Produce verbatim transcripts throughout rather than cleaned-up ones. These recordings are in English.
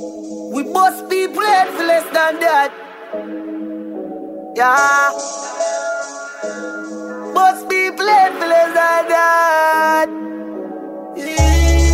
We must be played for less than that. Yeah. Must be played for less than that. Yeah.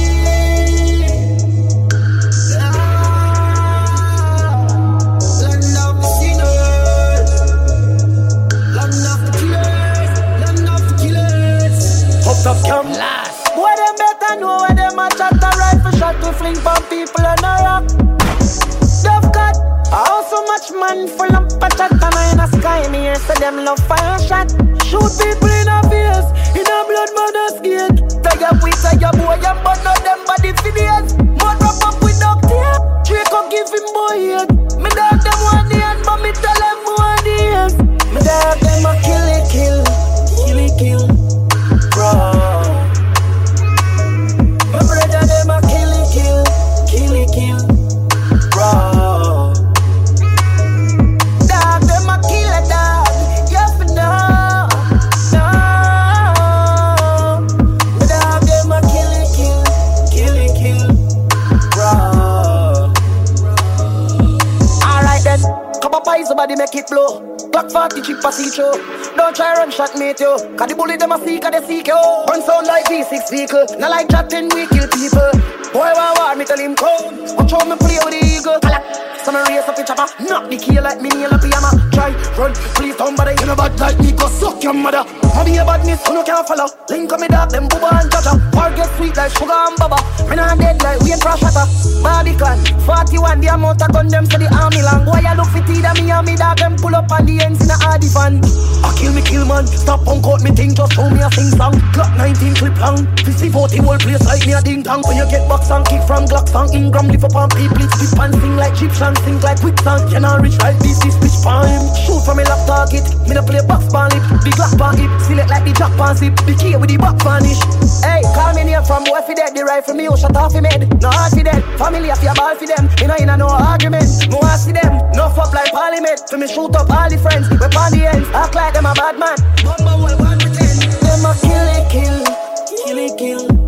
Land of the sinners. Land of the killers. Land of the killers. Hooked up cam last. Boy, them better know where them a chat a rifle shot to fling from people on a rock. They've got oh so much man full of patchat and I in the sky in here so them love fire shot. Shoot people in a face, in a blood mother's gate. Tie up with tie up boy and but not them body for days. Mud wrap up with duct tape. Draco give him boy head. Me dog them one day and but me tell them one days. Me dog them a kill it kill, kill it kill, bro. My brother them a kill it kill, kill it kill, bro. Dog them a kill a dog, you for know, no. My dog them a kill it kill, kill it kill, bro. Alright then, come up high somebody make it blow. Glock forty chip a see through. Don't try run shot mate yo. Cause the bullet them a seek a they seek yo. Run sound like V six vehicle. Not like chatting we kill people. Boy war war me tell him come. Watch how me play with the eagle. Some race up the chopper. Knock the key like me nail a pyjama. Try run please don't bother. You know bad like me go suck your mother. How be a badness who no can't follow. Link on me dog them booba and chacha. War get sweet like sugar and baba. Me not dead like we ain't trash shatter. Body clan forty-one the amount of gun them so the army long. Why you look fit either me and me dog them pull up on the ends in a hardy fan. I kill me kill man. Stop punk out me thing just show me a sing song. Glock nineteen clip long. fifty forty whole place like me a ding dong. When you get box and kick from Glock song. Ingram lift up on people it skip and sing like Egyptian. Sing like quicksand. Can I reach like this is bitch time. Shoot from me lap target. Me no play box pan lip. Big Glock pan hip. Select like the jack pan zip. The key with the back vanish. Hey, call me name from boy fi dead. The rifle me oh shut off him head. No hard fi dead. Family a fi a ball fi them. Me no inna no argument. No want see them. No fuck like parliament. For me shoot up all the friends. We pan the ends. Act like them a bad man. Bumba boy one to ten. Them a kill it kill. Kill it kill.